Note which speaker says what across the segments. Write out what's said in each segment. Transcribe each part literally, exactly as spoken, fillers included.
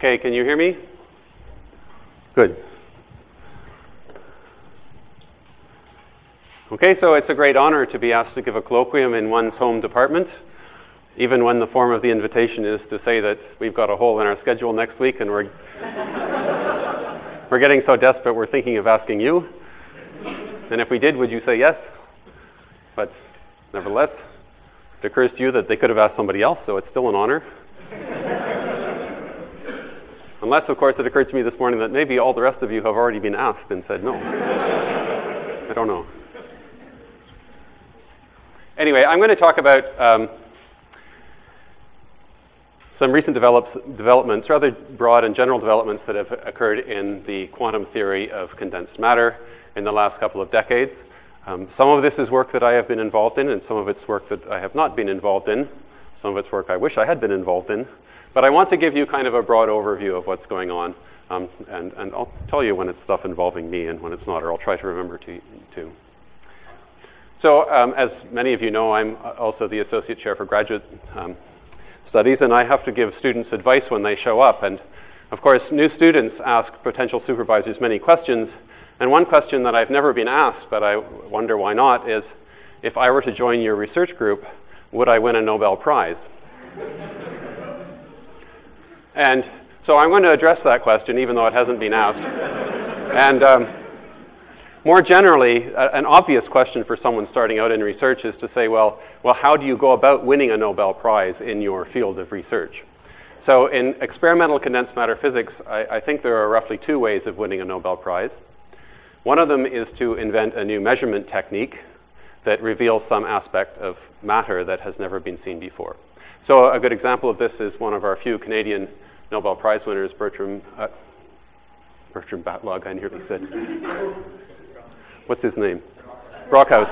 Speaker 1: Okay, can you hear me? Good. Okay, so it's a great honor to be asked to give a colloquium in one's home department, even when the form of the invitation is to say that we've got a hole in our schedule next week and we're we're getting so desperate we're thinking of asking you. And if we did, would you say yes? But nevertheless, it occurs to you that they could have asked somebody else, so it's still an honor. Unless, of course, it occurred to me this morning that maybe all the rest of you have already been asked and said no. I don't know. Anyway, I'm going to talk about um, some recent develops, developments, rather broad and general developments that have occurred in the quantum theory of condensed matter in the last couple of decades. Um, some of this is work that I have been involved in, and some of it's work that I have not been involved in. Some of it's work I wish I had been involved in. But I want to give you kind of a broad overview of what's going on, um, and, and I'll tell you when it's stuff involving me and when it's not, or I'll try to remember to. to. So um, as many of you know, I'm also the Associate Chair for Graduate um, Studies, and I have to give students advice when they show up. And of course, new students ask potential supervisors many questions, and one question that I've never been asked, but I wonder why not, is if I were to join your research group, would I win a Nobel Prize? And so I'm going to address that question, even though it hasn't been asked. And um, more generally, a, an obvious question for someone starting out in research is to say, well, well, how do you go about winning a Nobel Prize in your field of research? So in experimental condensed matter physics, I, I think there are roughly two ways of winning a Nobel Prize. One of them is to invent a new measurement technique that reveals some aspect of matter that has never been seen before. So a good example of this is one of our few Canadian Nobel Prize winners, Bertram, uh, Bertram Batlogg, I nearly said. What's his name? Brockhaus.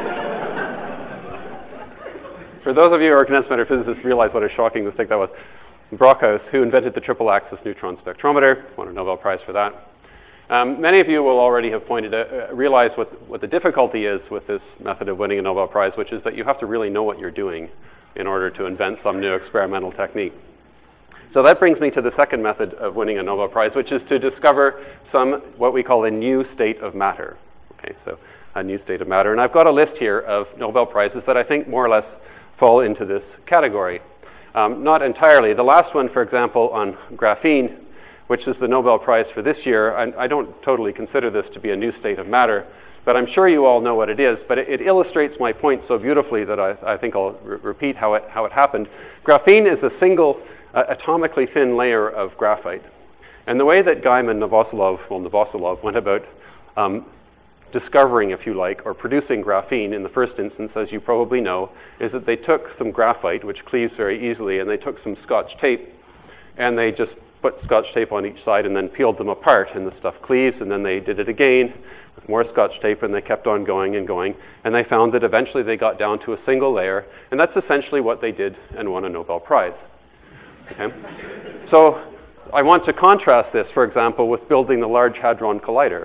Speaker 1: For those of you who are condensed matter physicists, realize what a shocking mistake that was. Brockhaus, who invented the triple axis neutron spectrometer, won a Nobel Prize for that. Um, many of you will already have pointed out, uh, realize what, what the difficulty is with this method of winning a Nobel Prize, which is that you have to really know what you're doing in order to invent some new experimental technique. So that brings me to the second method of winning a Nobel Prize, which is to discover some, what we call a new state of matter. Okay, so a new state of matter. And I've got a list here of Nobel Prizes that I think more or less fall into this category. Um, not entirely. The last one, for example, on graphene, which is the Nobel Prize for this year, I, I don't totally consider this to be a new state of matter, but I'm sure you all know what it is. But it, it illustrates my point so beautifully that I, I think I'll re- repeat how it, how it happened. Graphene is a single uh, atomically thin layer of graphite. And the way that Gaiman Novoselov, well, Novoselov went about um, discovering, if you like, or producing graphene in the first instance, as you probably know, is that they took some graphite, which cleaves very easily, and they took some Scotch tape, and they just put Scotch tape on each side and then peeled them apart, and the stuff cleaves, and then they did it again with more Scotch tape, and they kept on going and going, and they found that eventually they got down to a single layer, and that's essentially what they did and won a Nobel Prize. Okay? So I want to contrast this, for example, with building the Large Hadron Collider.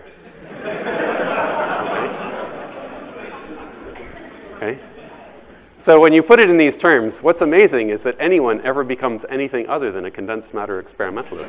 Speaker 1: Okay? Okay? So when you put it in these terms, what's amazing is that anyone ever becomes anything other than a condensed matter experimentalist.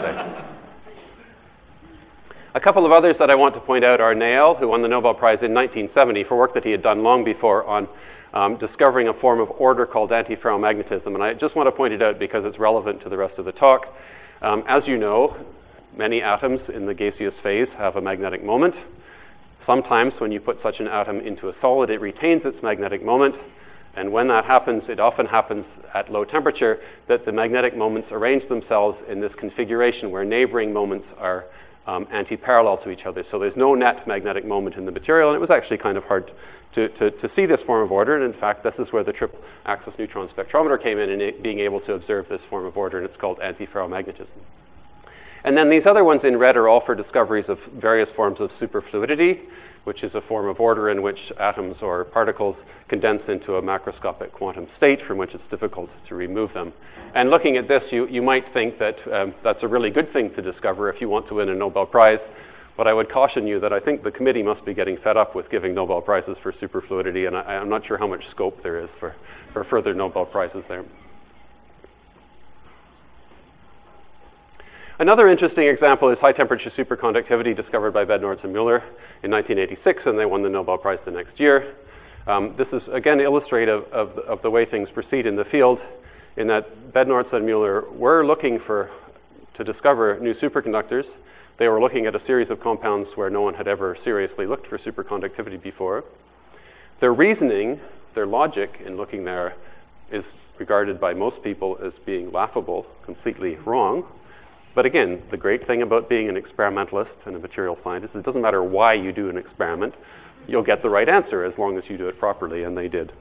Speaker 1: A couple of others that I want to point out are Néel, who won the Nobel Prize in nineteen seventy for work that he had done long before on um, discovering a form of order called antiferromagnetism. And I just want to point it out because it's relevant to the rest of the talk. Um, as you know, many atoms in the gaseous phase have a magnetic moment. Sometimes when you put such an atom into a solid, it retains its magnetic moment. And when that happens, it often happens at low temperature that the magnetic moments arrange themselves in this configuration where neighboring moments are um, anti-parallel to each other. So there's no net magnetic moment in the material, and it was actually kind of hard to, to, to see this form of order. And in fact, this is where the triple axis neutron spectrometer came in, and it, being able to observe this form of order, and it's called antiferromagnetism. And then these other ones in red are all for discoveries of various forms of superfluidity, which is a form of order in which atoms or particles condense into a macroscopic quantum state from which it's difficult to remove them. And looking at this, you, you might think that um, that's a really good thing to discover if you want to win a Nobel Prize. But I would caution you that I think the committee must be getting fed up with giving Nobel Prizes for superfluidity, and I, I'm not sure how much scope there is for, for further Nobel Prizes there. Another interesting example is high-temperature superconductivity discovered by Bednorz and Mueller in nineteen eighty-six, and they won the Nobel Prize the next year. Um, this is, again, illustrative of, of the way things proceed in the field, in that Bednorz and Mueller were looking for, to discover new superconductors. They were looking at a series of compounds where no one had ever seriously looked for superconductivity before. Their reasoning, their logic in looking there is regarded by most people as being laughable, completely wrong. But again, the great thing about being an experimentalist and a material scientist, it doesn't matter why you do an experiment, you'll get the right answer as long as you do it properly, and they did.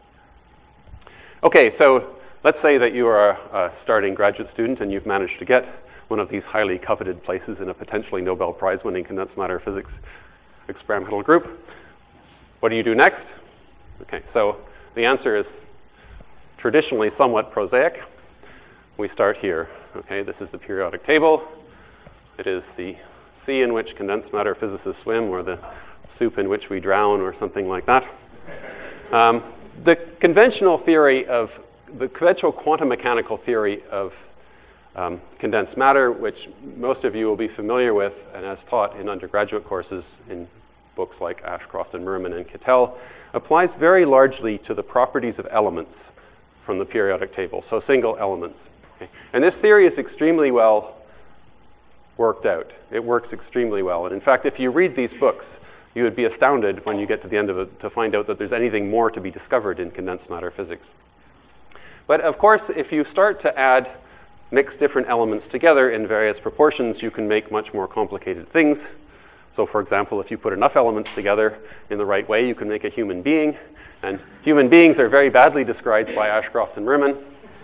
Speaker 1: Okay, so let's say that you are a starting graduate student and you've managed to get one of these highly coveted places in a potentially Nobel Prize-winning condensed matter physics experimental group. What do you do next? Okay, so the answer is traditionally somewhat prosaic. We start here. Okay, this is the periodic table. It is the sea in which condensed matter physicists swim, or the soup in which we drown, or something like that. Um, the conventional theory of, the conventional quantum mechanical theory of um, condensed matter, which most of you will be familiar with and as taught in undergraduate courses in books like Ashcroft and Merman and Kittel, applies very largely to the properties of elements from the periodic table, so single elements. Okay. And this theory is extremely well worked out. It works extremely well. And in fact, if you read these books, you would be astounded when you get to the end of it to find out that there's anything more to be discovered in condensed matter physics. But of course, if you start to add, mix different elements together in various proportions, you can make much more complicated things. So for example, if you put enough elements together in the right way, you can make a human being. And human beings are very badly described by Ashcroft and Merman.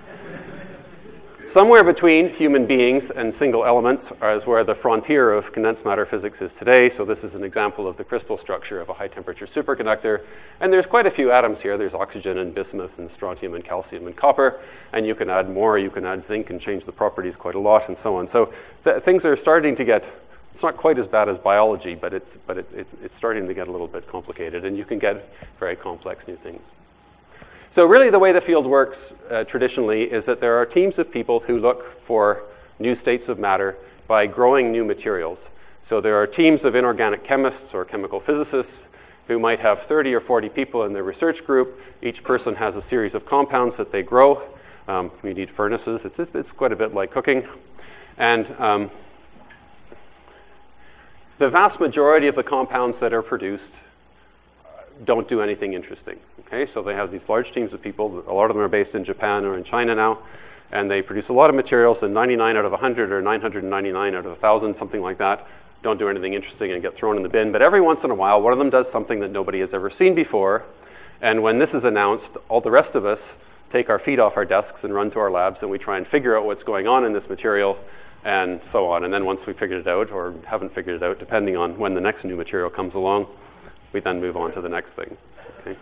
Speaker 1: Somewhere between human beings and single elements is where the frontier of condensed matter physics is today. So this is an example of the crystal structure of a high-temperature superconductor. And there's quite a few atoms here. There's oxygen and bismuth and strontium and calcium and copper. And you can add more. You can add zinc and change the properties quite a lot and so on. So th- things are starting to get, it's not quite as bad as biology, but it's, but it, it, it's starting to get a little bit complicated. And you can get very complex new things. So really the way the field works uh, traditionally is that there are teams of people who look for new states of matter by growing new materials. So there are teams of inorganic chemists or chemical physicists who might have thirty or forty people in their research group. Each person has a series of compounds that they grow. Um, we need furnaces. It's, it's quite a bit like cooking. And um, the vast majority of the compounds that are produced don't do anything interesting. Okay, so they have these large teams of people. A lot of them are based in Japan or in China now, and they produce a lot of materials, and ninety-nine out of one hundred or nine hundred ninety-nine out of one thousand, something like that, don't do anything interesting and get thrown in the bin. But every once in a while, one of them does something that nobody has ever seen before, and when this is announced, all the rest of us take our feet off our desks and run to our labs, and we try and figure out what's going on in this material, and so on. And then once we figured it out, or haven't figured it out, depending on when the next new material comes along, we then move on to the next thing. Okay.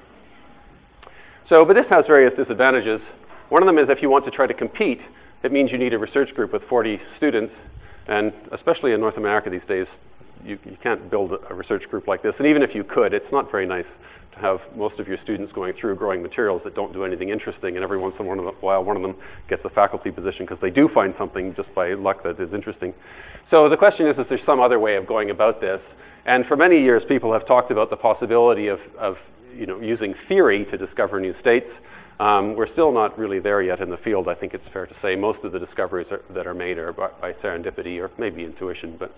Speaker 1: So, but this has various disadvantages. One of them is if you want to try to compete, it means you need a research group with forty students, and especially in North America these days, you, you can't build a research group like this. And even if you could, it's not very nice to have most of your students going through growing materials that don't do anything interesting, and every once in a while one of them gets a faculty position because they do find something just by luck that is interesting. So the question is, is there some other way of going about this? And for many years, people have talked about the possibility of, of you know, using theory to discover new states. Um, we're still not really there yet in the field, I think it's fair to say. Most of the discoveries are, that are made are by, by serendipity or maybe intuition. But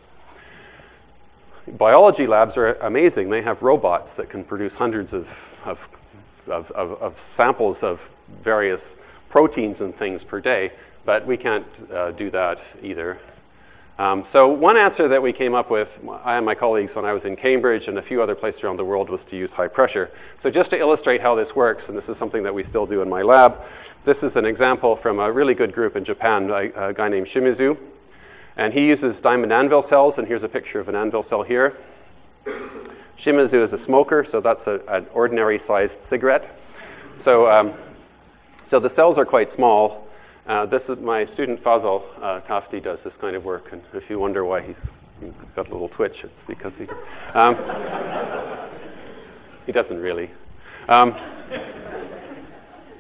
Speaker 1: biology labs are amazing. They have robots that can produce hundreds of, of, of, of, of samples of various proteins and things per day, but we can't uh, do that either. Um, so one answer that we came up with, I and my colleagues, when I was in Cambridge and a few other places around the world, was to use high pressure. So just to illustrate how this works, and this is something that we still do in my lab, this is an example from a really good group in Japan, a, a guy named Shimizu. And he uses diamond anvil cells, and here's a picture of an anvil cell here. Shimizu is a smoker, so that's a, an ordinary-sized cigarette. So, um, so the cells are quite small. Uh, this is my student Fazal uh, Tafti does this kind of work, and if you wonder why he's, he's got a little twitch, it's because he um, he doesn't really. Um,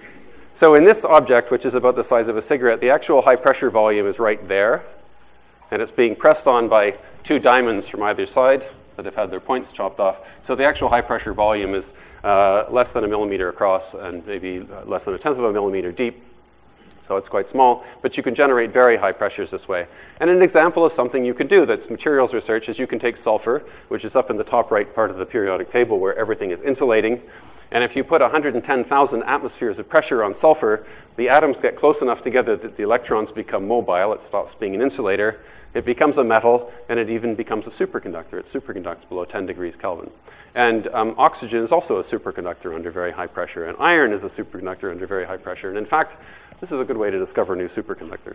Speaker 1: so in this object, which is about the size of a cigarette, the actual high pressure volume is right there. and it's being pressed on by two diamonds from either side that have had their points chopped off. So the actual high-pressure volume is uh, less than a millimeter across and maybe less than a tenth of a millimeter deep. So it's quite small, but you can generate very high pressures this way. And an example of something you can do that's materials research is you can take sulfur, which is up in the top right part of the periodic table where everything is insulating. And if you put one hundred ten thousand atmospheres of pressure on sulfur, the atoms get close enough together that the electrons become mobile. It stops being an insulator. It becomes a metal, and it even becomes a superconductor. It superconducts below ten degrees Kelvin. And um, oxygen is also a superconductor under very high pressure, and iron is a superconductor under very high pressure. And in fact, this is a good way to discover new superconductors.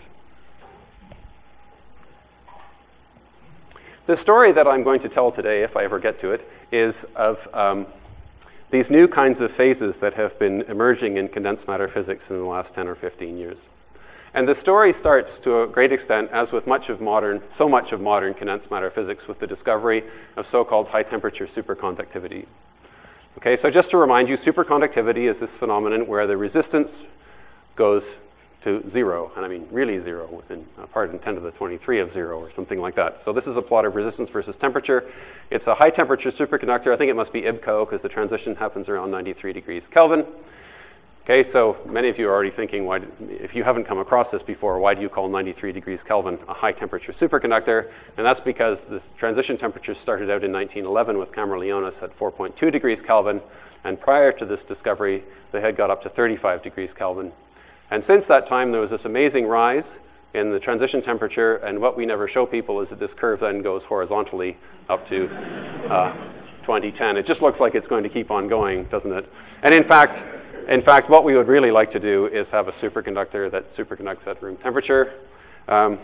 Speaker 1: The story that I'm going to tell today, if I ever get to it, is of um, these new kinds of phases that have been emerging in condensed matter physics in the last ten or fifteen years. And the story starts to a great extent, as with much of modern, so much of modern condensed matter physics, with the discovery of so-called high-temperature superconductivity. Okay, so just to remind you, superconductivity is this phenomenon where the resistance goes to zero, and I mean really zero, within a part in ten to the twenty-three of zero or something like that. So this is a plot of resistance versus temperature. It's a high-temperature superconductor. I think it must be I B C O because the transition happens around ninety-three degrees Kelvin. Okay, so many of you are already thinking, why, if you haven't come across this before, why do you call ninety-three degrees Kelvin a high-temperature superconductor? And that's because the transition temperature started out in nineteen eleven with Camerlionis at four point two degrees Kelvin, and prior to this discovery, they had got up to thirty-five degrees Kelvin. And since that time, there was this amazing rise in the transition temperature, and what we never show people is that this curve then goes horizontally up to uh, twenty ten. It just looks like it's going to keep on going, doesn't it? And in fact, In fact, what we would really like to do is have a superconductor that superconducts at room temperature. Um,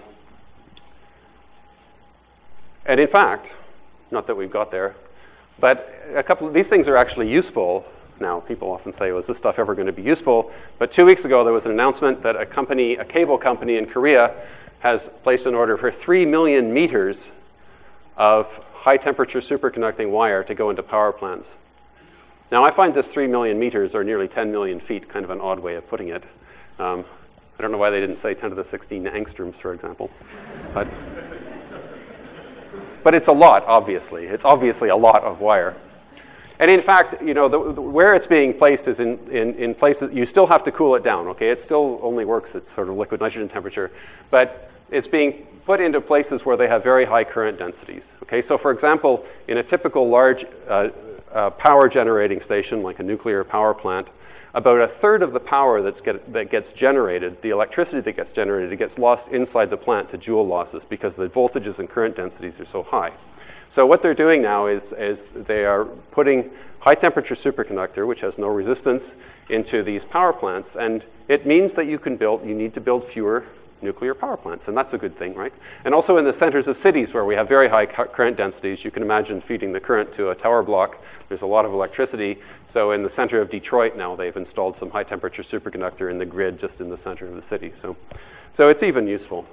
Speaker 1: and in fact, not that we've got there, but a couple of these things are actually useful. Now, people often say, was this stuff ever going to be useful? But two weeks ago, there was an announcement that a company, a cable company in Korea, has placed an order for three million meters of high-temperature superconducting wire to go into power plants. Now, I find this three million meters, or nearly ten million feet, kind of an odd way of putting it. Um, I don't know why they didn't say ten to the sixteen angstroms, for example. But, but it's a lot, obviously. It's obviously a lot of wire. And in fact, you know, the, the, where it's being placed is in, in, in places, you still have to cool it down, okay? It still only works at sort of liquid nitrogen temperature. But it's being put into places where they have very high current densities, okay? So for example, in a typical large uh, uh, power generating station, like a nuclear power plant, about a third of the power that's get, that gets generated, the electricity that gets generated, it gets lost inside the plant to joule losses because the voltages and current densities are so high. So what they're doing now is, is they are putting high-temperature superconductor, which has no resistance, into these power plants. And it means that you can build, you need to build fewer nuclear power plants. And that's a good thing, right? And also in the centers of cities where we have very high current densities, you can imagine feeding the current to a tower block. There's a lot of electricity. So in the center of Detroit now, they've installed some high-temperature superconductor in the grid just in the center of the city. So, so it's even useful.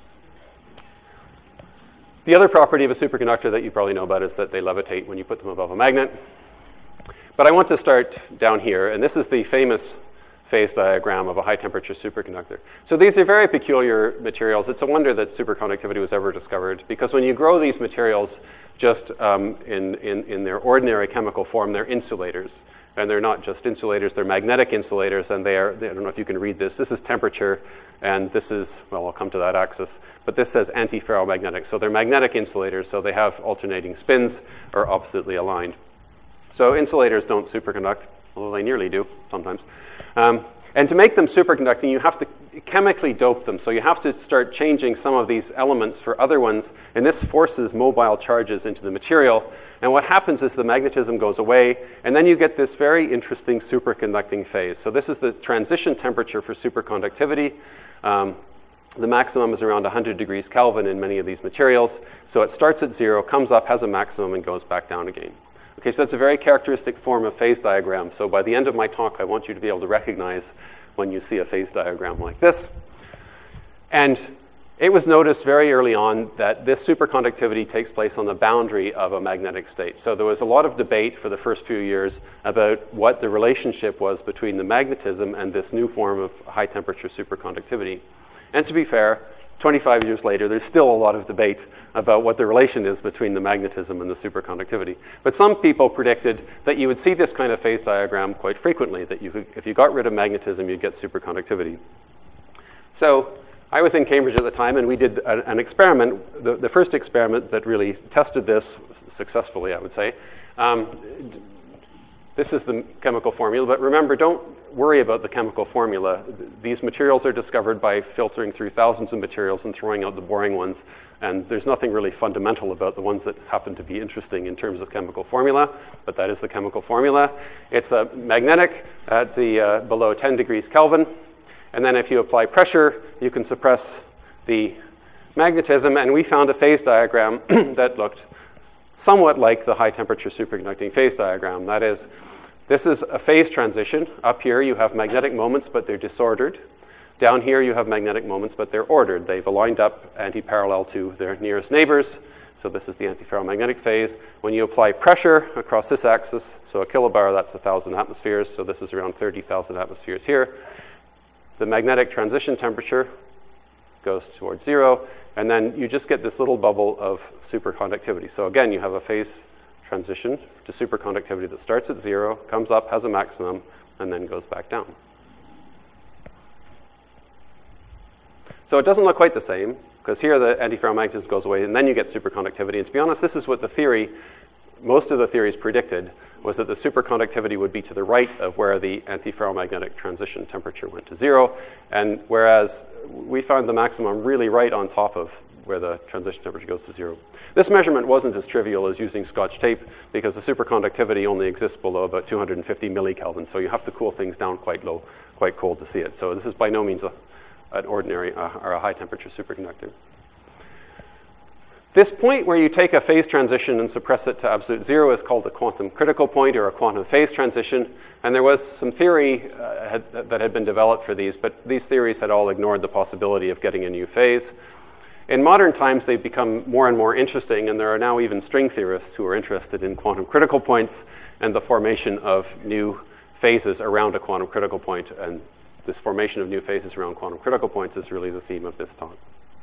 Speaker 1: The other property of a superconductor that you probably know about is that they levitate when you put them above a magnet. But I want to start down here, and this is the famous phase diagram of a high-temperature superconductor. So these are very peculiar materials. It's a wonder that superconductivity was ever discovered, because when you grow these materials just um, in, in, in their ordinary chemical form, they're insulators. And they're not just insulators, they're magnetic insulators, and they are, I don't know if you can read this, this is temperature, and this is, well, I'll come to that axis, but this says anti-ferromagnetic. So they're magnetic insulators, so they have alternating spins, or oppositely aligned. So insulators don't superconduct, although they nearly do sometimes. Um, and to make them superconducting, you have to chemically dope them. So you have to start changing some of these elements for other ones, and this forces mobile charges into the material. And what happens is the magnetism goes away, and then you get this very interesting superconducting phase. So this is the transition temperature for superconductivity. Um, the maximum is around one hundred degrees Kelvin in many of these materials. So it starts at zero, comes up, has a maximum, and goes back down again. Okay, so that's a very characteristic form of phase diagram. So by the end of my talk, I want you to be able to recognize when you see a phase diagram like this. And it was noticed very early on that this superconductivity takes place on the boundary of a magnetic state. So there was a lot of debate for the first few years about what the relationship was between the magnetism and this new form of high-temperature superconductivity. And to be fair, twenty-five years later, there's still a lot of debate about what the relation is between the magnetism and the superconductivity. But some people predicted that you would see this kind of phase diagram quite frequently, that you could, if you got rid of magnetism, you'd get superconductivity. So I was in Cambridge at the time, and we did a, an experiment, the, the first experiment that really tested this successfully, I would say. Um, This is the chemical formula, but remember, don't worry about the chemical formula. These materials are discovered by filtering through thousands of materials and throwing out the boring ones, and there's nothing really fundamental about the ones that happen to be interesting in terms of chemical formula, but that is the chemical formula. It's a magnetic at the uh, below ten degrees Kelvin, and then if you apply pressure, you can suppress the magnetism, and we found a phase diagram that looked somewhat like the high temperature superconducting phase diagram. That is, this is a phase transition. Up here you have magnetic moments, but they're disordered. Down here you have magnetic moments, but they're ordered. They've aligned up anti-parallel to their nearest neighbors. So this is the antiferromagnetic phase. When you apply pressure across this axis, so a kilobar, that's one thousand atmospheres, so this is around thirty thousand atmospheres here. The magnetic transition temperature goes towards zero, and then you just get this little bubble of superconductivity. So again, you have a phase transition to superconductivity that starts at zero, comes up, has a maximum, and then goes back down. So it doesn't look quite the same, because here the antiferromagnetism goes away, and then you get superconductivity. And to be honest, this is what the theory, most of the theories predicted, was that the superconductivity would be to the right of where the antiferromagnetic transition temperature went to zero, and whereas we found the maximum really right on top of where the transition temperature goes to zero. This measurement wasn't as trivial as using Scotch tape, because the superconductivity only exists below about two hundred fifty millikelvin, so you have to cool things down quite low, quite cold to see it. So this is by no means a, an ordinary uh, or a high temperature superconductor. This point where you take a phase transition and suppress it to absolute zero is called a quantum critical point, or a quantum phase transition. And there was some theory uh, had, that had been developed for these, but these theories had all ignored the possibility of getting a new phase. In modern times, they've become more and more interesting, and there are now even string theorists who are interested in quantum critical points and the formation of new phases around a quantum critical point. And this formation of new phases around quantum critical points is really the theme of this talk.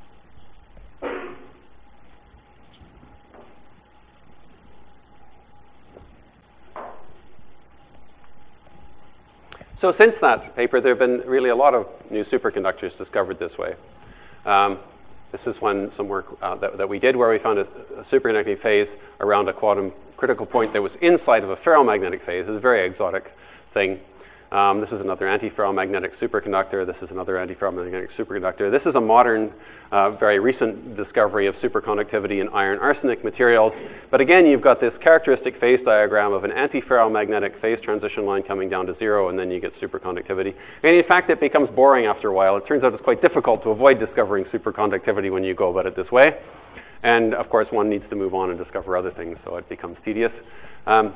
Speaker 1: So since that paper, there have been really a lot of new superconductors discovered this way. Um, this is one, some work uh, that, that we did where we found a, a superconducting phase around a quantum critical point that was inside of a ferromagnetic phase. It's a very exotic thing. Um, this is another antiferromagnetic superconductor. This is another antiferromagnetic superconductor. This is a modern, uh, very recent discovery of superconductivity in iron arsenic materials. But again, you've got this characteristic phase diagram of an antiferromagnetic phase transition line coming down to zero, and then you get superconductivity. And in fact, it becomes boring after a while. It turns out it's quite difficult to avoid discovering superconductivity when you go about it this way. And of course, one needs to move on and discover other things, so it becomes tedious. Um,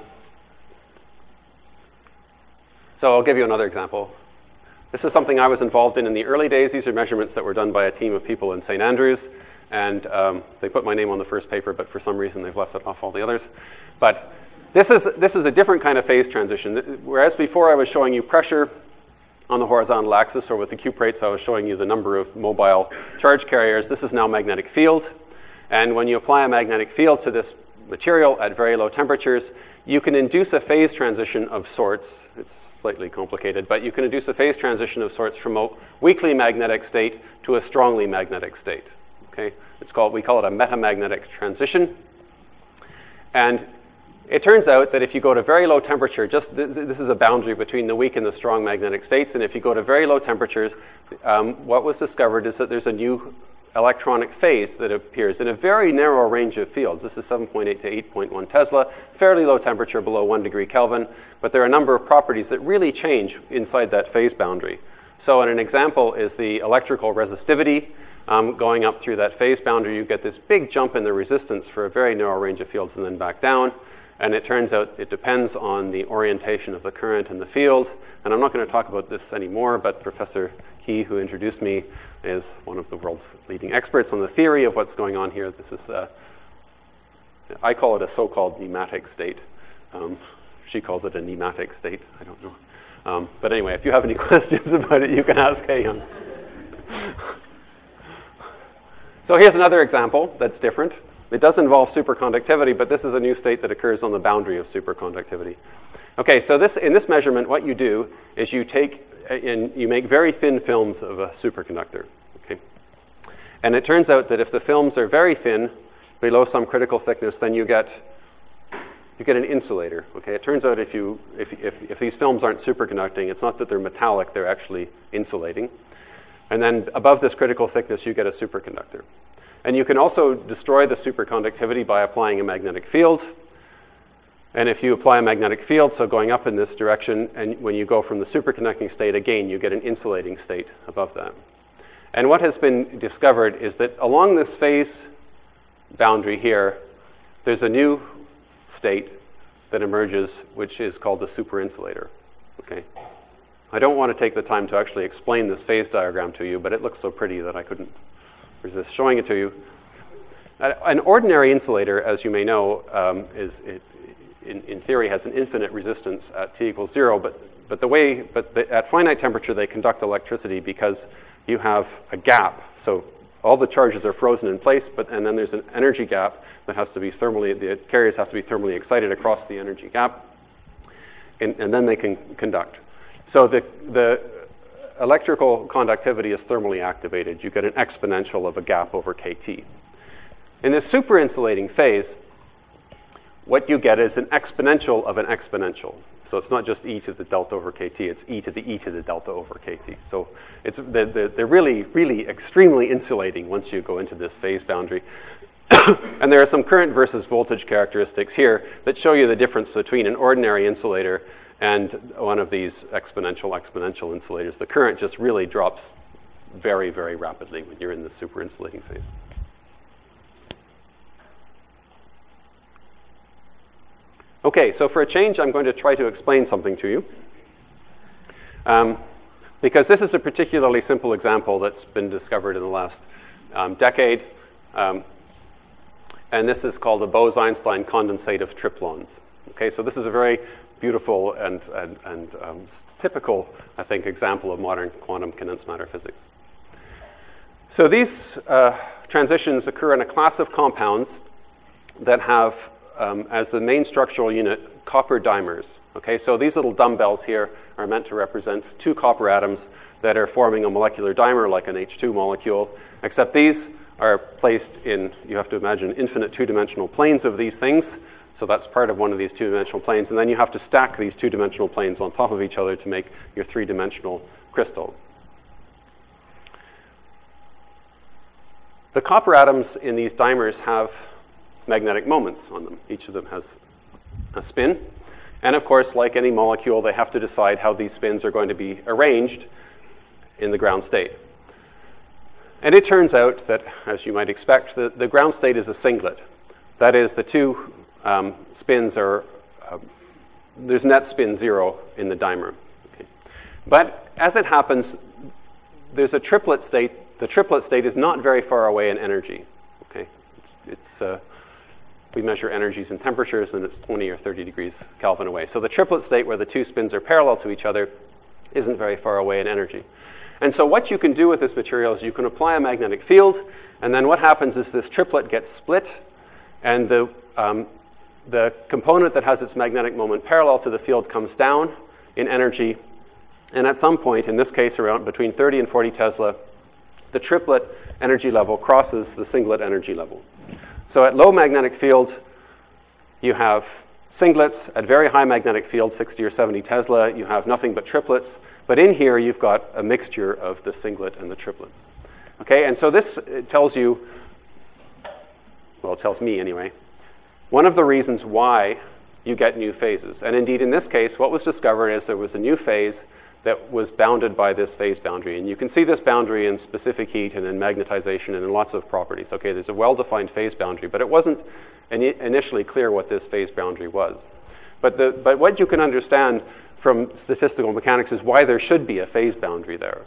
Speaker 1: So I'll give you another example. This is something I was involved in in the early days. These are measurements that were done by a team of people in Saint Andrews. And um, they put my name on the first paper, but for some reason they've left it off all the others. But this is, this is a different kind of phase transition. Whereas before I was showing you pressure on the horizontal axis, or with the cuprates I was showing you the number of mobile charge carriers, this is now magnetic field. And when you apply a magnetic field to this material at very low temperatures, you can induce a phase transition of sorts. It's slightly complicated, but you can induce a phase transition of sorts from a weakly magnetic state to a strongly magnetic state. Okay, it's called, we call it a metamagnetic transition. And it turns out that if you go to very low temperature, just th th this is a boundary between the weak and the strong magnetic states, and if you go to very low temperatures, um, what was discovered is that there's a new electronic phase that appears in a very narrow range of fields. This is seven point eight to eight point one Tesla, fairly low temperature below one degree Kelvin, but there are a number of properties that really change inside that phase boundary. So an example is the electrical resistivity. Um, going up through that phase boundary, you get this big jump in the resistance for a very narrow range of fields and then back down. And it turns out it depends on the orientation of the current in the field. And I'm not going to talk about this anymore, but Professor Key, who introduced me, is one of the world's leading experts on the theory of what's going on here. This is, a, I call it a so-called nematic state. Um, she calls it a nematic state. I don't know. Um, but anyway, if you have any questions about it, you can ask Hae-Young. So here's another example that's different. It does involve superconductivity, but this is a new state that occurs on the boundary of superconductivity. Okay, so this, in this measurement, what you do is you take and you make very thin films of a superconductor. Okay, and it turns out that if the films are very thin, below some critical thickness, then you get you get an insulator. Okay, it turns out if you if if, if these films aren't superconducting, it's not that they're metallic; they're actually insulating. And then above this critical thickness, you get a superconductor. And you can also destroy the superconductivity by applying a magnetic field. And if you apply a magnetic field, so going up in this direction, and when you go from the superconducting state, again, you get an insulating state above that. And what has been discovered is that along this phase boundary here, there's a new state that emerges, which is called the superinsulator. Okay. I don't want to take the time to actually explain this phase diagram to you, but it looks so pretty that I couldn't resist showing it to you. An ordinary insulator, as you may know, um, is it, in, in theory has an infinite resistance at T equals zero, but but the way but the, at finite temperature they conduct electricity because you have a gap. So all the charges are frozen in place, but and then there's an energy gap that has to be thermally the carriers have to be thermally excited across the energy gap, and, and then they can conduct. So the, the electrical conductivity is thermally activated. You get an exponential of a gap over kT. In this superinsulating phase, what you get is an exponential of an exponential. So it's not just e to the delta over kT, it's e to the e to the delta over kT. So it's, they're, they're really, really extremely insulating once you go into this phase boundary. And there are some current versus voltage characteristics here that show you the difference between an ordinary insulator and one of these exponential exponential insulators. The current just really drops very, very rapidly when you're in the superinsulating phase. Okay, so for a change, I'm going to try to explain something to you. Um, because this is a particularly simple example that's been discovered in the last um, decade. Um, and this is called the Bose-Einstein condensate of triplons. Okay, so this is a very beautiful and, and, and um, typical, I think, example of modern quantum condensed matter physics. So these uh, transitions occur in a class of compounds that have, um, as the main structural unit, copper dimers. Okay, so these little dumbbells here are meant to represent two copper atoms that are forming a molecular dimer like an H two molecule, except these are placed in, you have to imagine, infinite two-dimensional planes of these things. So that's part of one of these two-dimensional planes. And then you have to stack these two-dimensional planes on top of each other to make your three-dimensional crystal. The copper atoms in these dimers have magnetic moments on them. Each of them has a spin. And of course, like any molecule, they have to decide how these spins are going to be arranged in the ground state. And it turns out that, as you might expect, the, the ground state is a singlet. That is, the two um, spins are, uh, there's net spin zero in the dimer. Okay. But as it happens, there's a triplet state. The triplet state is not very far away in energy. Okay, It's, it's uh, we measure energies and temperatures, and it's twenty or thirty degrees Kelvin away. So the triplet state, where the two spins are parallel to each other, isn't very far away in energy. And so what you can do with this material is you can apply a magnetic field, and then what happens is this triplet gets split, and the, um, the component that has its magnetic moment parallel to the field comes down in energy, and at some point, in this case around between thirty and forty Tesla, the triplet energy level crosses the singlet energy level. So at low magnetic field, you have singlets. At very high magnetic field, sixty or seventy Tesla, you have nothing but triplets. But in here, you've got a mixture of the singlet and the triplet. Okay, and so this tells you, well, it tells me anyway, one of the reasons why you get new phases. And indeed, in this case, what was discovered is there was a new phase that was bounded by this phase boundary. And you can see this boundary in specific heat and in magnetization and in lots of properties. Okay, there's a well-defined phase boundary, but it wasn't in initially clear what this phase boundary was. But, the, but what you can understand from statistical mechanics is why there should be a phase boundary there.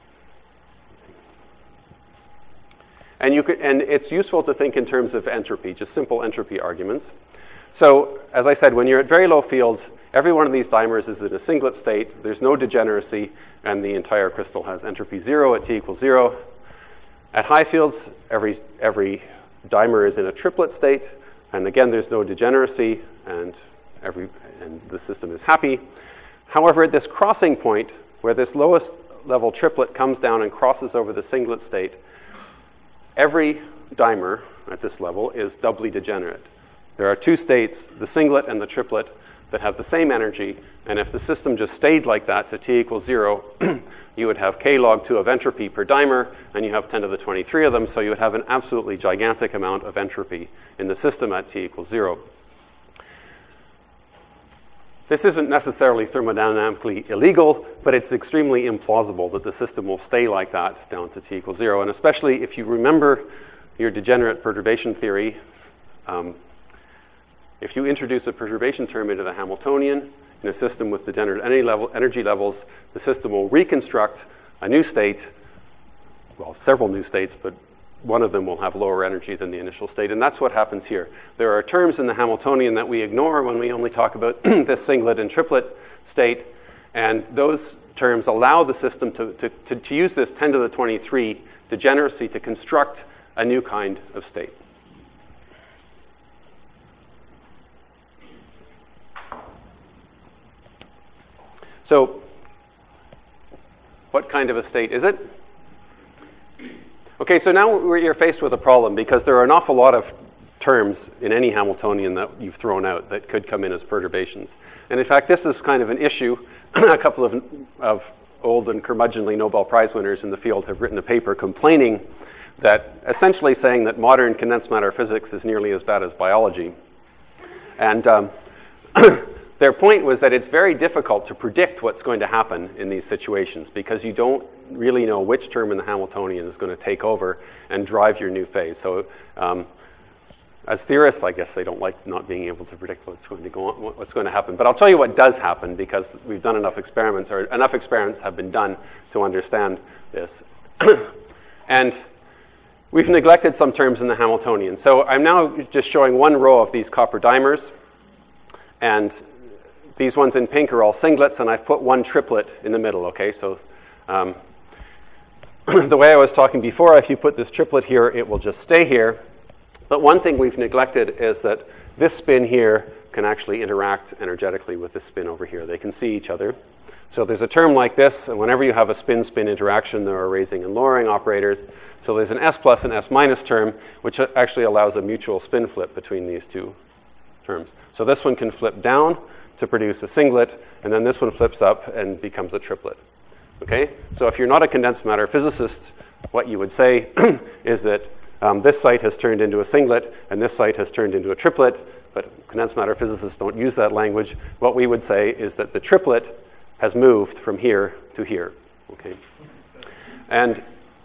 Speaker 1: And, you could, and it's useful to think in terms of entropy, just simple entropy arguments. So, as I said, when you're at very low fields, every one of these dimers is in a singlet state. There's no degeneracy, and the entire crystal has entropy zero at T equals zero. At high fields, every, every dimer is in a triplet state, and again, there's no degeneracy, and, every, and the system is happy. However, at this crossing point, where this lowest level triplet comes down and crosses over the singlet state, every dimer at this level is doubly degenerate. There are two states, the singlet and the triplet, that have the same energy, and if the system just stayed like that to t equals zero, you would have k log two of entropy per dimer, and you have ten to the twenty-three of them, so you would have an absolutely gigantic amount of entropy in the system at t equals zero. This isn't necessarily thermodynamically illegal, but it's extremely implausible that the system will stay like that down to t equals zero, and especially if you remember your degenerate perturbation theory, um, if you introduce a perturbation term into the Hamiltonian in a system with degenerate energy, level, energy levels, the system will reconstruct a new state, well, several new states, but one of them will have lower energy than the initial state, and that's what happens here. There are terms in the Hamiltonian that we ignore when we only talk about this singlet and triplet state, and those terms allow the system to, to, to, to use this ten to the twenty-three degeneracy to construct a new kind of state. So, what kind of a state is it? Okay, so now we're, you're faced with a problem because there are an awful lot of terms in any Hamiltonian that you've thrown out that could come in as perturbations. And in fact, this is kind of an issue. A couple of, of old and curmudgeonly Nobel Prize winners in the field have written a paper complaining that, essentially saying that modern condensed matter physics is nearly as bad as biology. And um, their point was that it's very difficult to predict what's going to happen in these situations because you don't really know which term in the Hamiltonian is going to take over and drive your new phase. So um, as theorists, I guess they don't like not being able to predict what's going to go on, what's going to happen. But I'll tell you what does happen because we've done enough experiments, or enough experiments have been done to understand this. And we've neglected some terms in the Hamiltonian. So I'm now just showing one row of these copper dimers, and these ones in pink are all singlets, and I've put one triplet in the middle, okay? So um, the way I was talking before, if you put this triplet here, it will just stay here. But one thing we've neglected is that this spin here can actually interact energetically with this spin over here. They can see each other. So there's a term like this, and whenever you have a spin-spin interaction, there are raising and lowering operators. So there's an S plus and S minus term, which actually allows a mutual spin flip between these two terms. So this one can flip down to produce a singlet, and then this one flips up and becomes a triplet. Okay? So if you're not a condensed matter physicist, what you would say is that um, this site has turned into a singlet, and this site has turned into a triplet, but condensed matter physicists don't use that language. What we would say is that the triplet has moved from here to here. Okay? And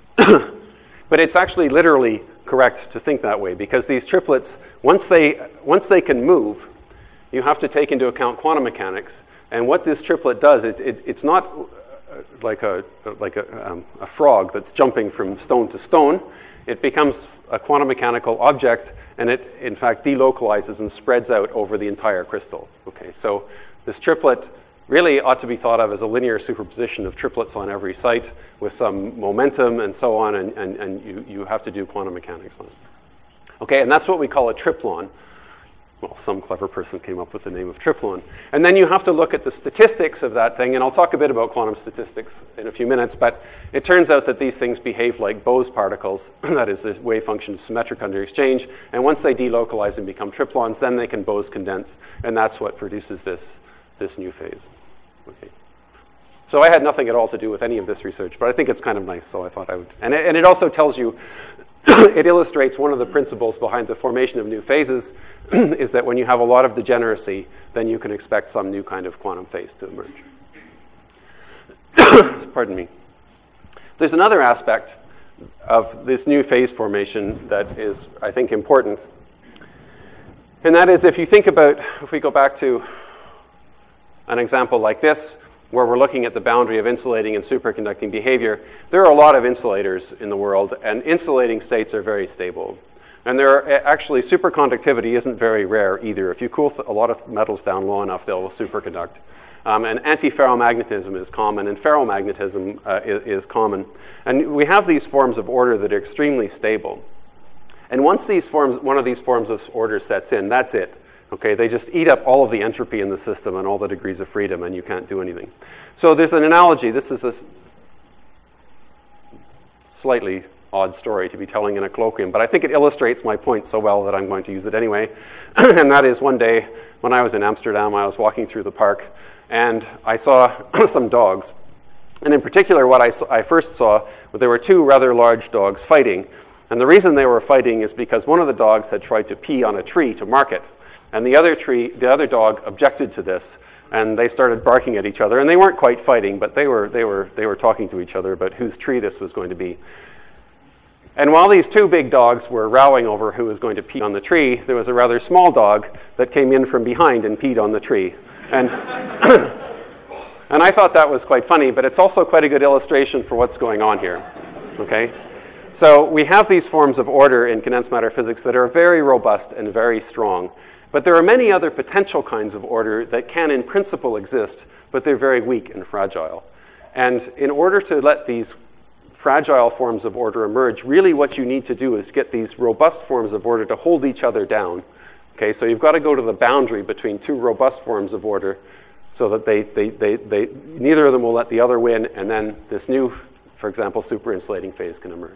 Speaker 1: but it's actually literally correct to think that way, because these triplets, once they, once they can move, you have to take into account quantum mechanics. And what this triplet does, it, it, it's not like a like a, um, a frog that's jumping from stone to stone. It becomes a quantum mechanical object, and it, in fact, delocalizes and spreads out over the entire crystal. Okay, so this triplet really ought to be thought of as a linear superposition of triplets on every site with some momentum and so on, and, and, and you, you have to do quantum mechanics on it. Okay, and that's what we call a triplon. Well, some clever person came up with the name of triplon. And then you have to look at the statistics of that thing, and I'll talk a bit about quantum statistics in a few minutes, but it turns out that these things behave like Bose particles, that is, this wave function is symmetric under exchange, and once they delocalize and become triplons, then they can Bose condense, and that's what produces this, this new phase. Okay. So I had nothing at all to do with any of this research, but I think it's kind of nice, so I thought I would. And it, and it also tells you, it illustrates one of the principles behind the formation of new phases, is that when you have a lot of degeneracy, then you can expect some new kind of quantum phase to emerge. Pardon me. There's another aspect of this new phase formation that is, I think, important. And that is, if you think about, if we go back to an example like this, where we're looking at the boundary of insulating and superconducting behavior, there are a lot of insulators in the world, and insulating states are very stable. And there are actually, superconductivity isn't very rare either. If you cool a lot of metals down low enough, they'll superconduct. Um, and antiferromagnetism is common, and ferromagnetism uh, is, is common. And we have these forms of order that are extremely stable. And once these forms, one of these forms of order sets in, that's it. Okay, they just eat up all of the entropy in the system and all the degrees of freedom, and you can't do anything. So there's an analogy. This is a slightly odd story to be telling in a colloquium, but I think it illustrates my point so well that I'm going to use it anyway. And that is, one day when I was in Amsterdam, I was walking through the park, and I saw some dogs. And in particular, what I, saw, I first saw, there were two rather large dogs fighting. And the reason they were fighting is because one of the dogs had tried to pee on a tree to mark it. And the other tree, the other dog objected to this, and they started barking at each other. And they weren't quite fighting, but they were, they were, they were talking to each other about whose tree this was going to be. And while these two big dogs were rowing over who was going to pee on the tree, there was a rather small dog that came in from behind and peed on the tree. And, and I thought that was quite funny, but it's also quite a good illustration for what's going on here. Okay? So we have these forms of order in condensed matter physics that are very robust and very strong. But there are many other potential kinds of order that can in principle exist, but they're very weak and fragile. And in order to let these fragile forms of order emerge, really what you need to do is get these robust forms of order to hold each other down. Okay, so you've got to go to the boundary between two robust forms of order so that they, they, they, they, neither of them will let the other win, and then this new, for example, superinsulating phase can emerge.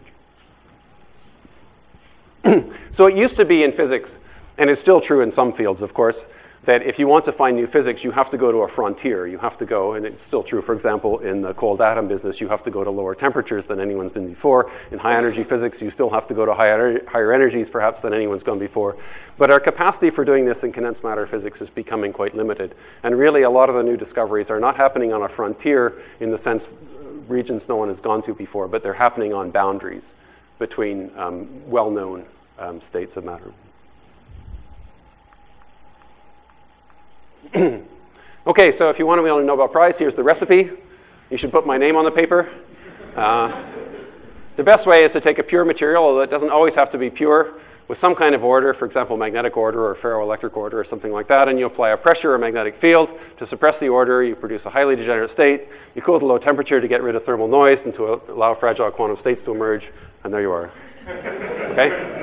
Speaker 1: So it used to be in physics, and it's still true in some fields, of course, that if you want to find new physics, you have to go to a frontier. You have to go, and it's still true, for example, in the cold atom business, you have to go to lower temperatures than anyone's been before. In high energy physics, you still have to go to higher, higher energies, perhaps, than anyone's gone before. But our capacity for doing this in condensed matter physics is becoming quite limited. And really, a lot of the new discoveries are not happening on a frontier in the sense regions no one has gone to before, but they're happening on boundaries between um, well-known um, states of matter. Okay, so if you want to win a Nobel Prize, here's the recipe. You should put my name on the paper. Uh, the best way is to take a pure material, although it doesn't always have to be pure, with some kind of order, for example, magnetic order or ferroelectric order or something like that, and you apply a pressure or magnetic field to suppress the order. You produce a highly degenerate state. You cool to low temperature to get rid of thermal noise and to allow fragile quantum states to emerge, and there you are. Okay?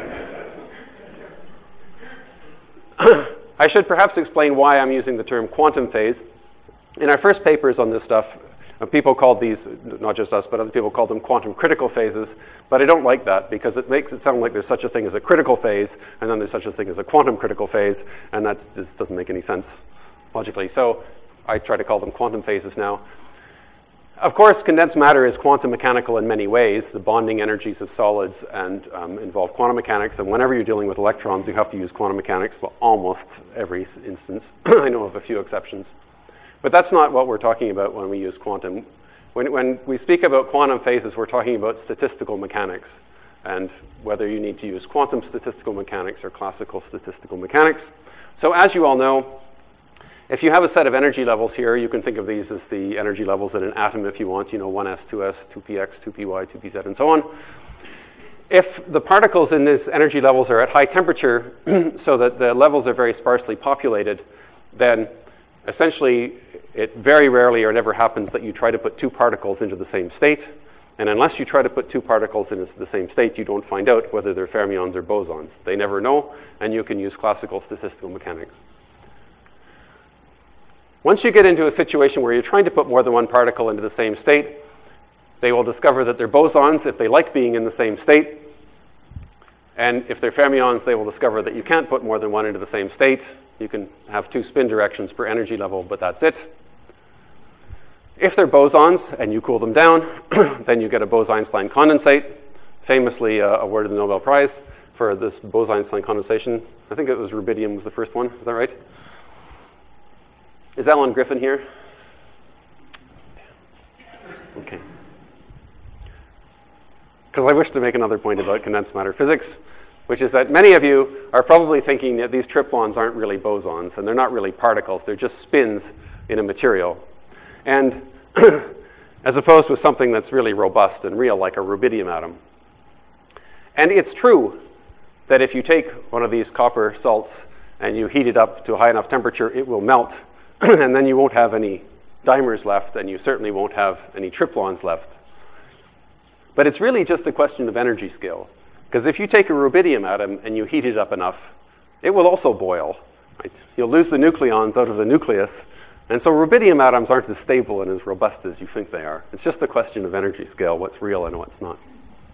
Speaker 1: I should perhaps explain why I'm using the term quantum phase. In our first papers on this stuff, uh, people called these, not just us, but other people called them quantum critical phases, but I don't like that because it makes it sound like there's such a thing as a critical phase, and then there's such a thing as a quantum critical phase, and that just doesn't make any sense logically. So I try to call them quantum phases now. Of course, condensed matter is quantum mechanical in many ways. The bonding energies of solids and um, involve quantum mechanics, and whenever you're dealing with electrons, you have to use quantum mechanics, well, almost every instance. I know of a few exceptions. But that's not what we're talking about when we use quantum. When, when we speak about quantum phases, we're talking about statistical mechanics, and whether you need to use quantum statistical mechanics or classical statistical mechanics. So as you all know, if you have a set of energy levels here, you can think of these as the energy levels in an atom if you want, you know, one s, two s, two p x, two p y, two p z, and so on. If the particles in these energy levels are at high temperature, so that the levels are very sparsely populated, then essentially it very rarely or never happens that you try to put two particles into the same state. And unless you try to put two particles into the same state, you don't find out whether they're fermions or bosons. They never know, and you can use classical statistical mechanics. Once you get into a situation where you're trying to put more than one particle into the same state, they will discover that they're bosons if they like being in the same state. And if they're fermions, they will discover that you can't put more than one into the same state. You can have two spin directions per energy level, but that's it. If they're bosons and you cool them down, then you get a Bose-Einstein condensate, famously uh, awarded the Nobel Prize for this Bose-Einstein condensation. I think it was rubidium was the first one. Is that right? Is Alan Griffin here? Okay. Because I wish to make another point about condensed matter physics, which is that many of you are probably thinking that these triplons aren't really bosons, and they're not really particles. They're just spins in a material. And as opposed to something that's really robust and real, like a rubidium atom. And it's true that if you take one of these copper salts and you heat it up to a high enough temperature, it will melt, and then you won't have any dimers left, and you certainly won't have any triplons left. But it's really just a question of energy scale. Because if you take a rubidium atom and you heat it up enough, it will also boil. Right? You'll lose the nucleons out of the nucleus. And so rubidium atoms aren't as stable and as robust as you think they are. It's just a question of energy scale, what's real and what's not.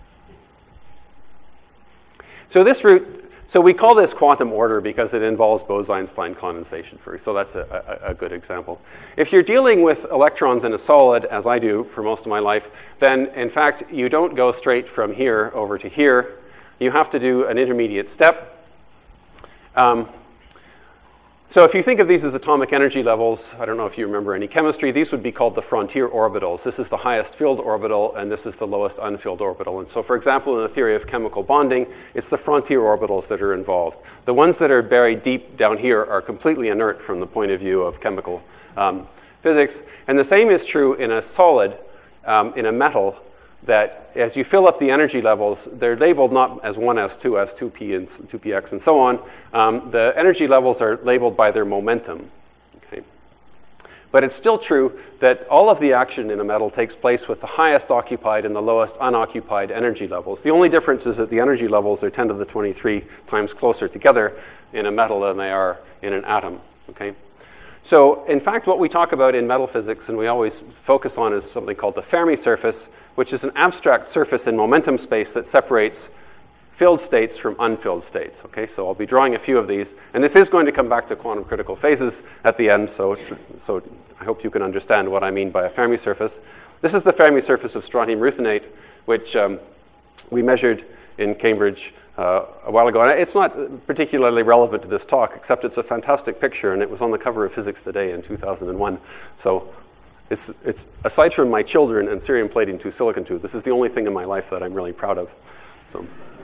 Speaker 1: So this route, so we call this quantum order because it involves Bose-Einstein condensation first. So that's a, a, a good example. If you're dealing with electrons in a solid, as I do for most of my life, then in fact you don't go straight from here over to here. You have to do an intermediate step. Um, So if you think of these as atomic energy levels, I don't know if you remember any chemistry, these would be called the frontier orbitals. This is the highest filled orbital, and this is the lowest unfilled orbital. And so, for example, in the theory of chemical bonding, it's the frontier orbitals that are involved. The ones that are buried deep down here are completely inert from the point of view of chemical um, physics. And the same is true in a solid, um, in a metal, that as you fill up the energy levels, they're labeled not as one s, two s, two p, and two p x, and so on. Um, the energy levels are labeled by their momentum. Okay? But it's still true that all of the action in a metal takes place with the highest occupied and the lowest unoccupied energy levels. The only difference is that the energy levels are ten to the twenty-three times closer together in a metal than they are in an atom. Okay? So, in fact, what we talk about in metal physics, and we always focus on, is something called the Fermi surface, which is an abstract surface in momentum space that separates filled states from unfilled states. Okay, so I'll be drawing a few of these, and this is going to come back to quantum critical phases at the end, so, so I hope you can understand what I mean by a Fermi surface. This is the Fermi surface of strontium ruthenate, which um, we measured in Cambridge uh, a while ago. And it's not particularly relevant to this talk, except it's a fantastic picture, and it was on the cover of Physics Today in two thousand one. So It's, it's, aside from my children and cerium plating to silicon tube, this is the only thing in my life that I'm really proud of. So.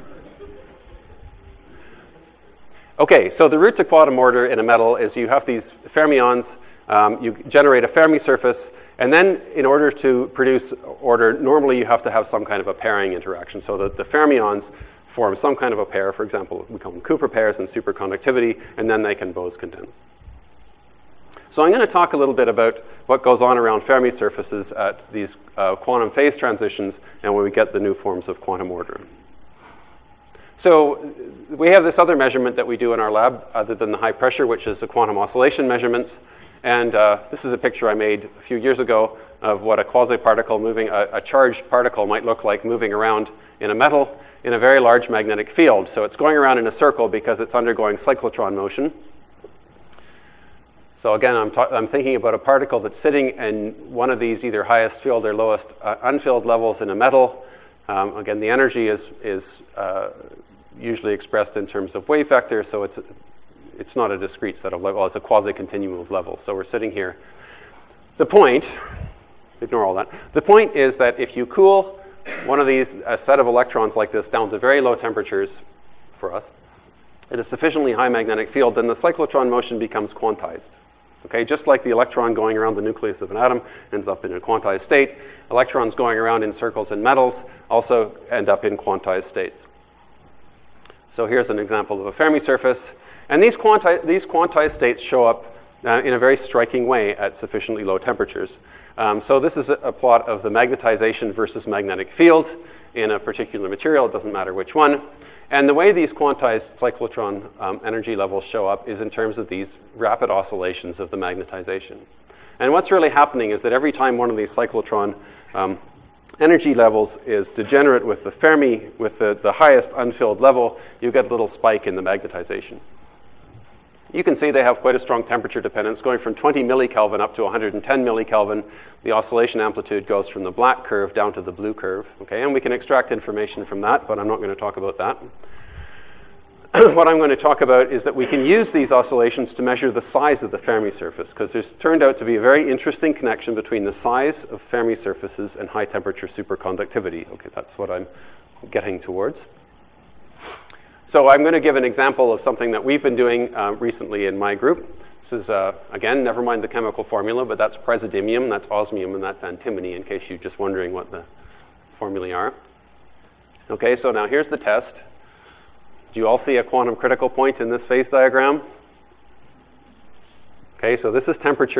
Speaker 1: Okay, so the route to quantum order in a metal is you have these fermions, um, you generate a Fermi surface, and then in order to produce order, normally you have to have some kind of a pairing interaction. So the, the fermions form some kind of a pair. For example, we call them Cooper pairs in superconductivity, and then they can Bose condense. So I'm going to talk a little bit about what goes on around Fermi surfaces at these uh, quantum phase transitions and when we get the new forms of quantum order. So we have this other measurement that we do in our lab other than the high pressure, which is the quantum oscillation measurements. And uh, this is a picture I made a few years ago of what a quasi-particle moving, a, a charged particle might look like moving around in a metal in a very large magnetic field. So it's going around in a circle because it's undergoing cyclotron motion. So again, I'm, I'm thinking about a particle that's sitting in one of these either highest filled or lowest uh, unfilled levels in a metal. Um, again, the energy is, is uh, usually expressed in terms of wave vector, so it's, it's not a discrete set of levels. Well, it's a quasi-continuum of levels. So we're sitting here. The point, ignore all that. The point is that if you cool one of these, a set of electrons like this, down to very low temperatures for us, at a sufficiently high magnetic field, then the cyclotron motion becomes quantized. Okay, just like the electron going around the nucleus of an atom ends up in a quantized state, electrons going around in circles in metals also end up in quantized states. So here's an example of a Fermi surface. And these, quanti these quantized states show up uh, in a very striking way at sufficiently low temperatures. Um, so this is a, a plot of the magnetization versus magnetic field in a particular material. It doesn't matter which one. And the way these quantized cyclotron um, energy levels show up is in terms of these rapid oscillations of the magnetization. And what's really happening is that every time one of these cyclotron um, energy levels is degenerate with the Fermi, with the, the highest unfilled level, you get a little spike in the magnetization. You can see they have quite a strong temperature dependence, going from twenty millikelvin up to one hundred ten millikelvin. The oscillation amplitude goes from the black curve down to the blue curve. Okay, and we can extract information from that, but I'm not going to talk about that. What I'm going to talk about is that we can use these oscillations to measure the size of the Fermi surface, because there's turned out to be a very interesting connection between the size of Fermi surfaces and high temperature superconductivity. Okay, that's what I'm getting towards. So I'm going to give an example of something that we've been doing uh, recently in my group. This is, uh, again, never mind the chemical formula, but that's praseodymium, that's osmium, and that's antimony, in case you're just wondering what the formulae are. Okay, so now here's the test. Do you all see a quantum critical point in this phase diagram? Okay, so this is temperature.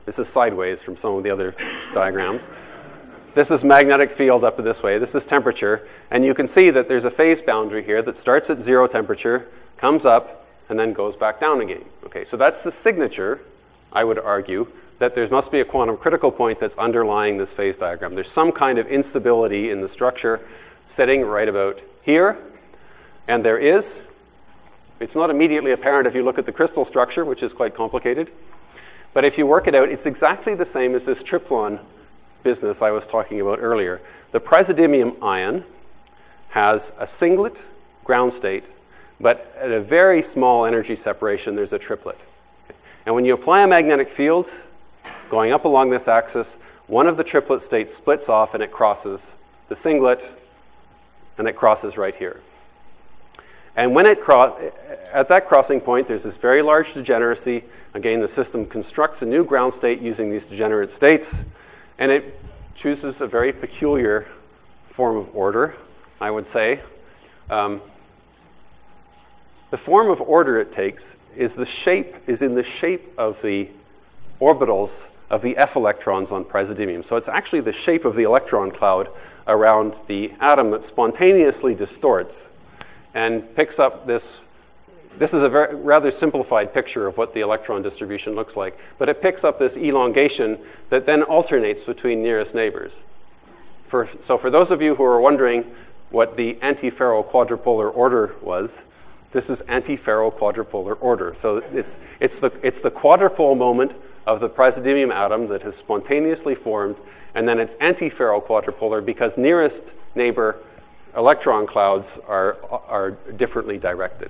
Speaker 1: This is sideways from some of the other diagrams. This is magnetic field up this way. This is temperature. And you can see that there's a phase boundary here that starts at zero temperature, comes up, and then goes back down again. Okay, so that's the signature, I would argue, that there must be a quantum critical point that's underlying this phase diagram. There's some kind of instability in the structure sitting right about here. And there is. It's not immediately apparent if you look at the crystal structure, which is quite complicated. But if you work it out, it's exactly the same as this tryptolon business I was talking about earlier. The praseodymium ion has a singlet ground state, but at a very small energy separation, there's a triplet. And when you apply a magnetic field going up along this axis, one of the triplet states splits off and it crosses the singlet, and it crosses right here. And when it cross, at that crossing point, there's this very large degeneracy. Again, the system constructs a new ground state using these degenerate states, and it chooses a very peculiar form of order, I would say. Um, the form of order it takes is the shape is in the shape of the orbitals of the f electrons on praseodymium. So it's actually the shape of the electron cloud around the atom that spontaneously distorts and picks up this. This is a very rather simplified picture of what the electron distribution looks like, but it picks up this elongation that then alternates between nearest neighbors. For, so for those of you who are wondering what the antiferro-quadrupolar order was, this is antiferro-quadrupolar order. So it's, it's, the, it's the quadrupole moment of the praseodymium atom that has spontaneously formed, and then it's antiferro-quadrupolar because nearest neighbor electron clouds are, are differently directed.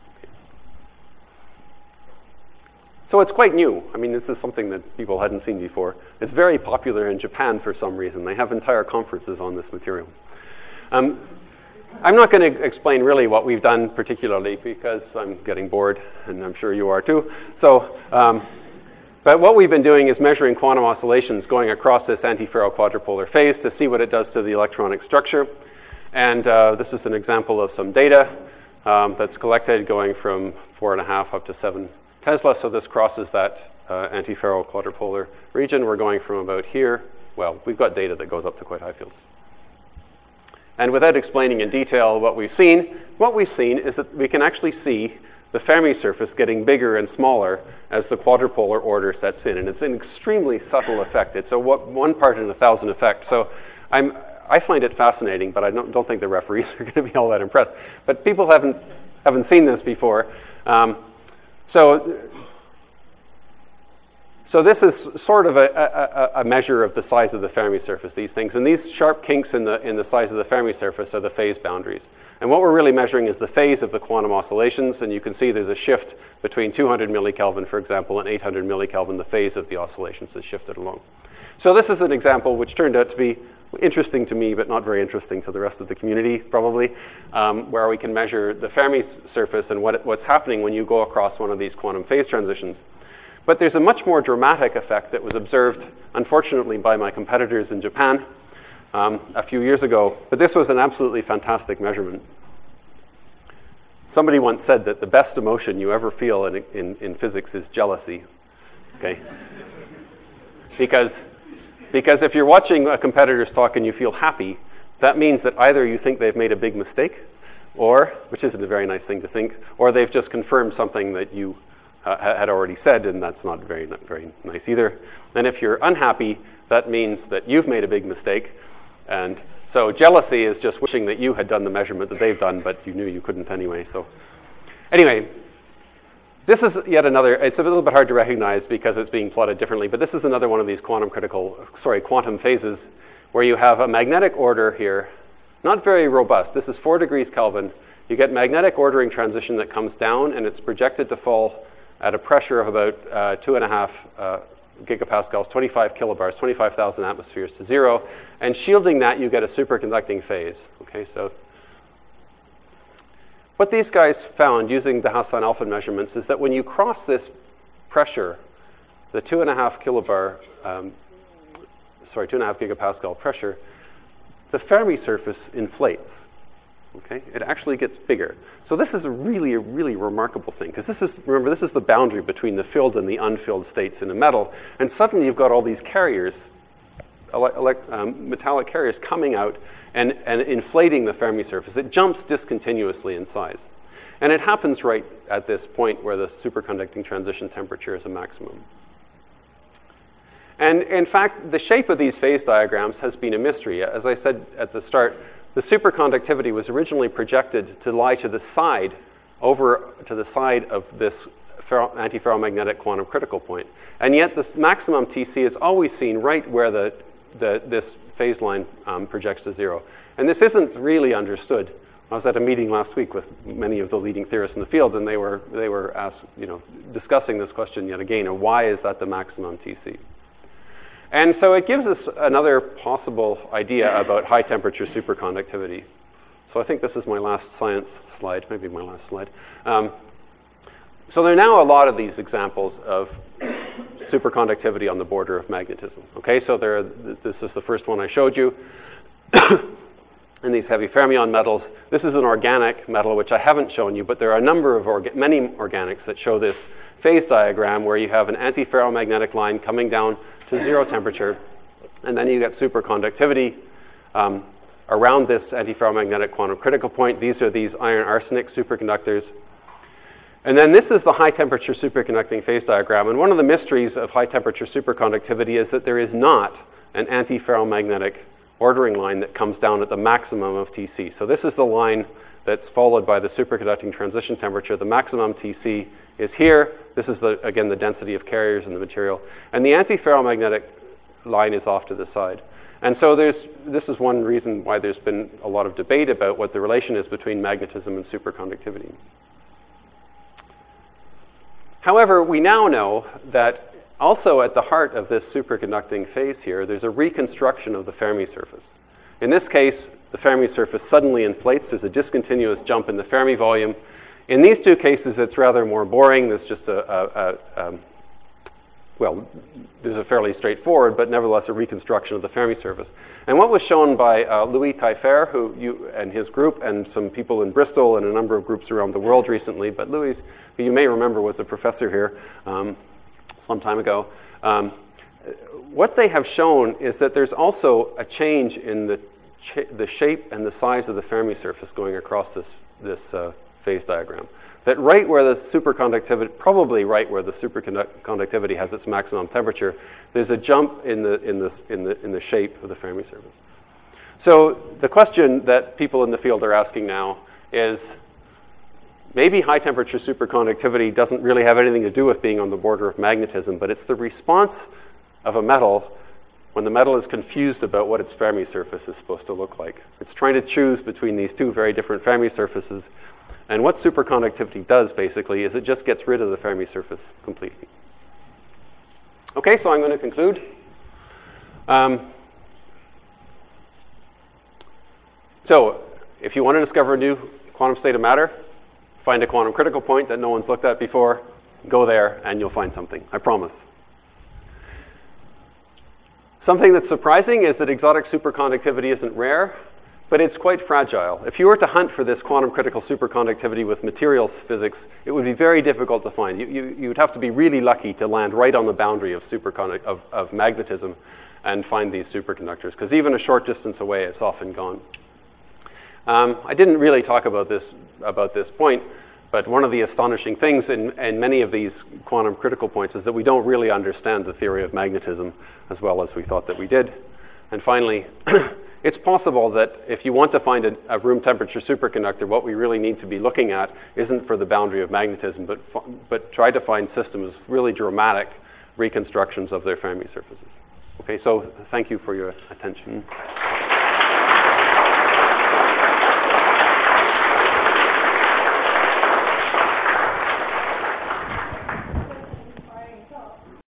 Speaker 1: So it's quite new. I mean, this is something that people hadn't seen before. It's very popular in Japan for some reason. They have entire conferences on this material. Um, I'm not going to explain really what we've done particularly because I'm getting bored, and I'm sure you are too. So, um, but what we've been doing is measuring quantum oscillations going across this antiferro-quadrupolar phase to see what it does to the electronic structure. And uh, this is an example of some data um, that's collected going from four and a half up to seven Tesla. So this crosses that uh, antiferro-quadrupolar region. We're going from about here. Well, we've got data that goes up to quite high fields. And without explaining in detail what we've seen, what we've seen is that we can actually see the Fermi surface getting bigger and smaller as the quadrupolar order sets in. And it's an extremely subtle effect. It's a one part in a thousand effect. So I'm, I find it fascinating, but I don't, don't think the referees are going to be all that impressed. But people haven't, haven't seen this before. Um, so, so this is sort of a, a, a measure of the size of the Fermi surface, these things. And these sharp kinks in the, in the size of the Fermi surface are the phase boundaries. And what we're really measuring is the phase of the quantum oscillations. And you can see there's a shift between two hundred millikelvin, for example, and eight hundred millikelvin. The phase of the oscillations has shifted along. So this is an example which turned out to be interesting to me, but not very interesting to the rest of the community, probably, um, where we can measure the Fermi surface and what, what's happening when you go across one of these quantum phase transitions. But there's a much more dramatic effect that was observed, unfortunately, by my competitors in Japan um, a few years ago. But this was an absolutely fantastic measurement. Somebody once said that the best emotion you ever feel in, in, in physics is jealousy. Okay? Because Because if you're watching a competitor's talk and you feel happy, that means that either you think they've made a big mistake, or, which isn't a very nice thing to think, or they've just confirmed something that you uh, had already said, and that's not very, not very nice either. And if you're unhappy, that means that you've made a big mistake. And so jealousy is just wishing that you had done the measurement that they've done, but you knew you couldn't anyway. So anyway, this is yet another, it's a little bit hard to recognize because it's being plotted differently, but this is another one of these quantum critical, sorry, quantum phases where you have a magnetic order here, not very robust. This is four degrees Kelvin. You get magnetic ordering transition that comes down, and it's projected to fall at a pressure of about uh, two and a half uh, gigapascals, twenty-five kilobars, twenty-five thousand atmospheres to zero. And shielding that, you get a superconducting phase. Okay, so what these guys found using the Hassan-Alfvén measurements is that when you cross this pressure, the two and a half kilobar, um, sorry, two and a half gigapascal pressure, the Fermi surface inflates. Okay, it actually gets bigger. So this is a really, a really remarkable thing, because this is, remember, this is the boundary between the filled and the unfilled states in a metal, and suddenly you've got all these carriers, ele ele um, metallic carriers coming out and, and inflating the Fermi surface. It jumps discontinuously in size. And it happens right at this point where the superconducting transition temperature is a maximum. And in fact, the shape of these phase diagrams has been a mystery. As I said at the start, the superconductivity was originally projected to lie to the side, over to the side of this antiferromagnetic quantum critical point. And yet this maximum T C is always seen right where the, the, this phase line um, projects to zero. And this isn't really understood. I was at a meeting last week with many of the leading theorists in the field, and they were, they were asked, you know, discussing this question yet again, and why is that the maximum T C? And so it gives us another possible idea about high temperature superconductivity. So I think this is my last science slide, maybe my last slide. Um, so there are now a lot of these examples of superconductivity on the border of magnetism. Okay, so there are, this is the first one I showed you. In these heavy fermion metals, this is an organic metal, which I haven't shown you, but there are a number of, orga many organics that show this phase diagram where you have an antiferromagnetic line coming down to zero temperature, and then you get superconductivity um, around this antiferromagnetic quantum critical point. These are these iron arsenic superconductors. And then this is the high temperature superconducting phase diagram. And one of the mysteries of high temperature superconductivity is that there is not an antiferromagnetic ordering line that comes down at the maximum of T C. So this is the line that's followed by the superconducting transition temperature. The maximum T C is here. This is, the, again, the density of carriers in the material. And the antiferromagnetic line is off to the side. And so there's, this is one reason why there's been a lot of debate about what the relation is between magnetism and superconductivity. However, we now know that also at the heart of this superconducting phase here, there's a reconstruction of the Fermi surface. In this case, the Fermi surface suddenly inflates. There's a discontinuous jump in the Fermi volume. In these two cases, it's rather more boring. There's just a, a, a um, well, this is fairly straightforward, but nevertheless a reconstruction of the Fermi surface. And what was shown by uh, Louis Taillefer, who you, and his group, and some people in Bristol and a number of groups around the world recently, but Louis, who you may remember was a professor here um, some time ago, um, what they have shown is that there's also a change in the, ch the shape and the size of the Fermi surface going across this, this uh, phase diagram. That right where the superconductivity, probably right where the superconductivity has its maximum temperature, there's a jump in the, in the, in the, in the shape of the Fermi surface. So the question that people in the field are asking now is, maybe high temperature superconductivity doesn't really have anything to do with being on the border of magnetism, but it's the response of a metal when the metal is confused about what its Fermi surface is supposed to look like. It's trying to choose between these two very different Fermi surfaces. And what superconductivity does, basically, is it just gets rid of the Fermi surface completely. Okay, so I'm going to conclude. Um, so if you want to discover a new quantum state of matter, find a quantum critical point that no one's looked at before, go there, and you'll find something. I promise. Something that's surprising is that exotic superconductivity isn't rare, but it's quite fragile. If you were to hunt for this quantum critical superconductivity with materials physics, it would be very difficult to find. You, you, you would have to be really lucky to land right on the boundary of, superconduct of, of magnetism and find these superconductors, because even a short distance away, it's often gone. Um, I didn't really talk about this, about this point, but one of the astonishing things in, in many of these quantum critical points is that we don't really understand the theory of magnetism as well as we thought that we did. And finally, it's possible that if you want to find a, a room temperature superconductor, what we really need to be looking at isn't for the boundary of magnetism, but, but try to find systems, really dramatic reconstructions of their Fermi surfaces. Okay, so thank you for your attention.